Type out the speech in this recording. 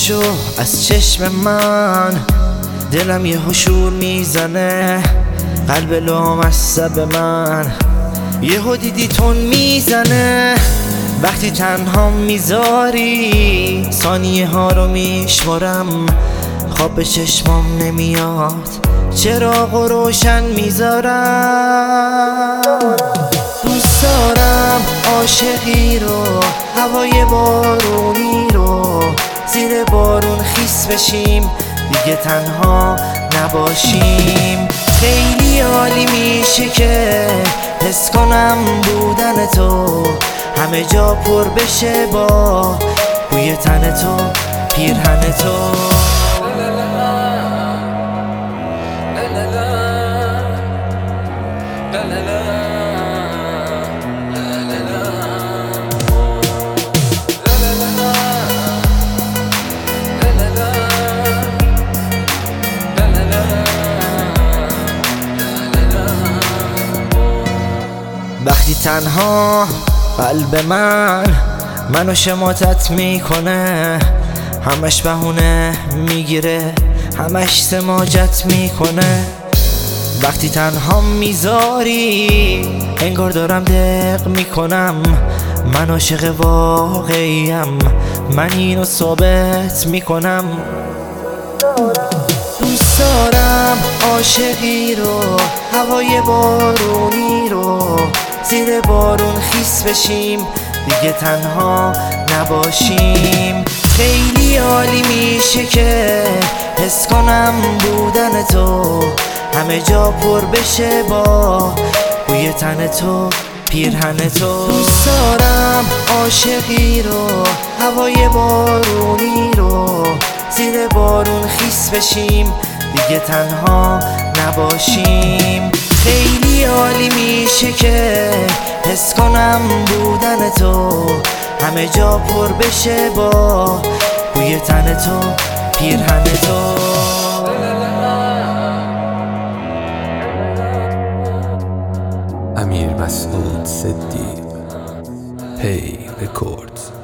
شو از چشم من، دلم یه هشور میزنه، قلب لامصب من یهو دیدی تون میزنه. وقتی تنها میذاری ثانیه ها رو میشمارم، خواب به چشمام نمیاد، چراغ و روشن میذارم. دوست دارم عاشقی رو، هوای بارونی رو، زیر بارون خیس بشیم، دیگه تنها نباشیم. خیلی عالی میشه که حس کنم بودن تو، همه جا پر بشه با بوی تن تو، پیرهن تو. وقتی تنها قلب منو شماتت میکنه، همش بهونه میگیره، همش سماجت میکنه. وقتی تنها میذاری انگار دارم دق میکنم، من عاشق واقعیم، من اینو ثابت میکنم. دوست دارم عاشقی رو، هوای بارونی رو، زیر بارون خیس بشیم، دیگه تنها نباشیم. خیلی عالی میشه که حس کنم بودن تو، همه جا پر بشه با بوی تن تو، پیرهن تو. دوست دارم عاشقی رو، هوای بارونی رو، زیر بارون خیس بشیم، دیگه تنها نباشیم. خیلی عالی میشه که حس کنم بودن تو، همه جا پر بشه با بوی تن تو، پیرهن تو. امیر مسعود صدیق، پی رکوردز.